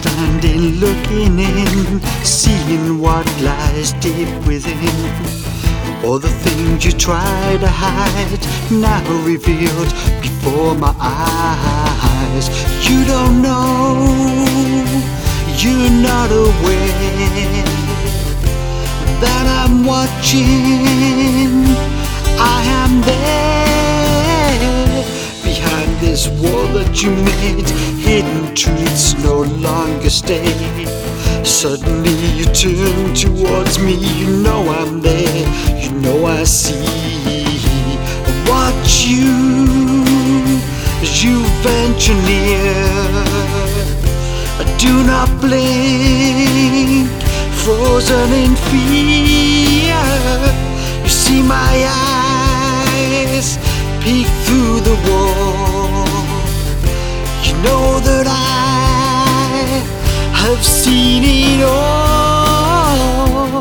Standing looking in, seeing what lies deep within. All the things you try to hide, now revealed before my eyes. You don't know, you're not aware that I'm watching. I am there. Behind this wall that you made, hidden truths no longer stay. Suddenly you turn towards me, you know I'm there, you know I see. I watch you as you venture near. I do not blink, frozen in fear. You see my eyes peek through the wall. You know that I have seen it all,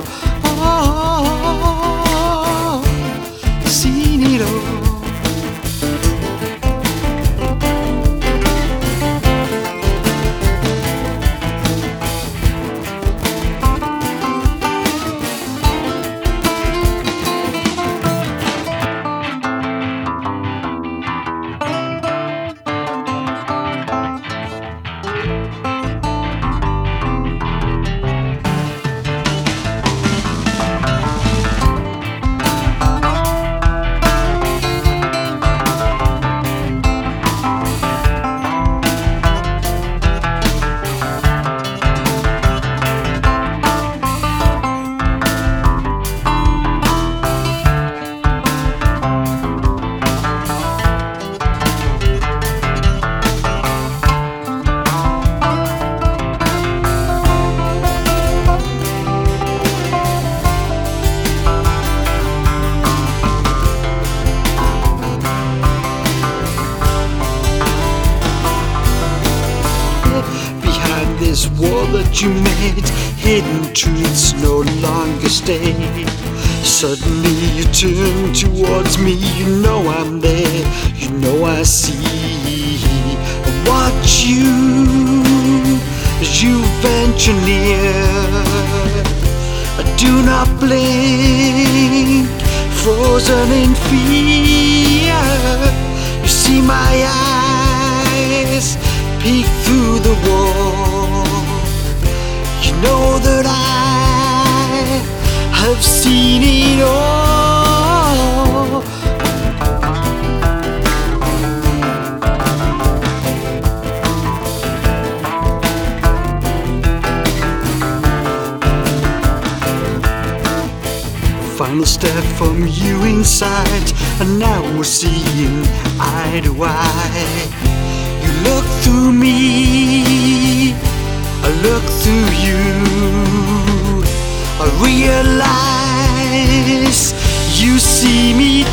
seen it all. This wall that you made, hidden truths no longer stay. Suddenly you turn towards me, you know I'm there, you know I see. I watch you as you venture near. I do not blink, frozen in fear. You see my eyes peek through the wall. You know that I have seen it all. Final step from you inside, and now we're seeing eye to eye. You look through me, I look through you. I realize you see me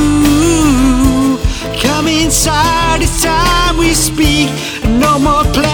too. Come inside, it's time we speak. No more play.